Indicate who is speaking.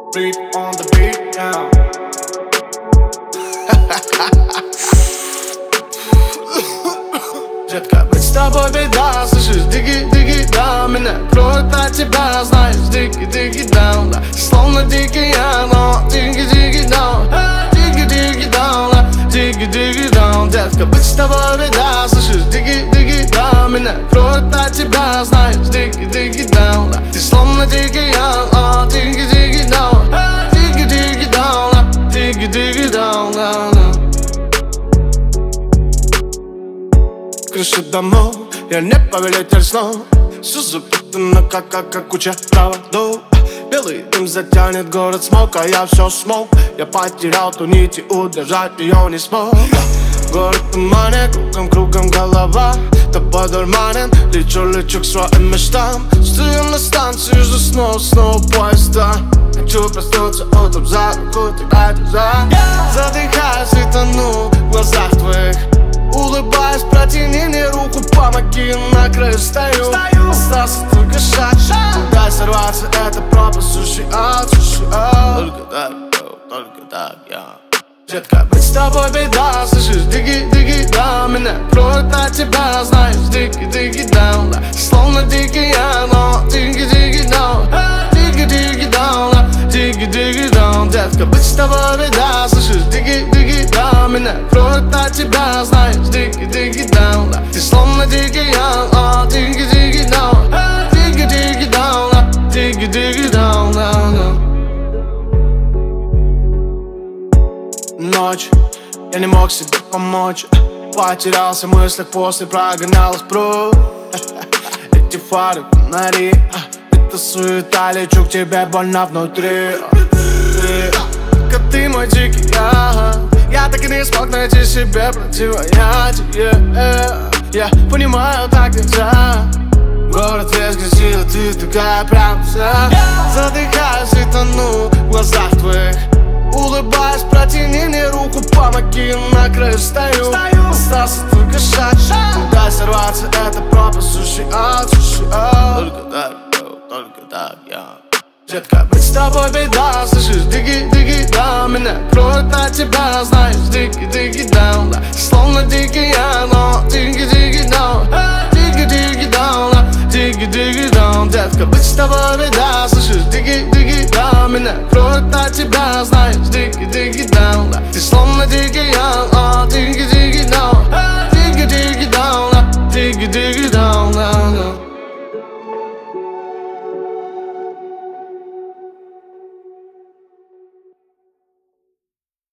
Speaker 1: Beat on the beat, yeah. Детка, быть с тобой беда, слышишь, диги, да. Меня кроет от тебя, знаешь, диги, да. Словно дикий я, но диги, да. Диги, да, диги, да. Детка, быть с тобой беда, слышишь, диги, да. Меня кроет от тебя, знаешь, диги, да. Ты словно дикий я, но диги, да. Диги, да. Крыша домов, я не повелитель снов. Все запутано, как куча проводов. Белый дым затянет город смог, а я все смог. Я потерял ту нить и удержать ее не смог. Город в тумане, кругом голова. Тобой дурманен, лечу к своим мечтам. Стою на станции, жду снова поезда. Хочу проснуться утром за руку, тогда задыхаюсь и тону в глазах твоих. Улыбаясь, протяни мне руку, помоги, на краю стою. Остался только шаг, куда сорваться, это пропасть, суши. Только так, я. Детка, быть с тобой беда, слышишь, диги, да. Меня кроет от тебя, знаешь, диги, да. Словно дикий я, но диги, да. Диги, да, диги, да. Детка, быть с тобой беда, слышишь, диги, да. Меня кроет от тебя, знаешь, диги, да. Ты словно дикий я, но диги, да. Диги, да, диги, да. Ночь, я не мог себе помочь. Потерялся в мыслях, после прогонял их прочь. Эти фары, фонари, это суета, лечу к тебе, больно внутри. Ты мой дикий я так и не смог найти себе противоядие. Я понимаю, так нельзя. Город весь грязит, ты такая прям вся. Задыхаюсь и тону в глазах твоих. Улыбаясь, протяни мне руку, помоги, на краю стою. Остался только шаг, куда сорваться, это пропасть, суши. Только так, я. Детка, быть с тобой беда, слышишь, диги, да. Меня кроет от тебя, знаешь, диги, да. Словно дикий я, но диги, да. Диги, да, диги, да. Детка, быть с тобой беда, слышишь, диги, да. Меня кроет от тебя, знаешь, диги, да. Ты словно дикий я, но диги, да. Диги, да, диги, да.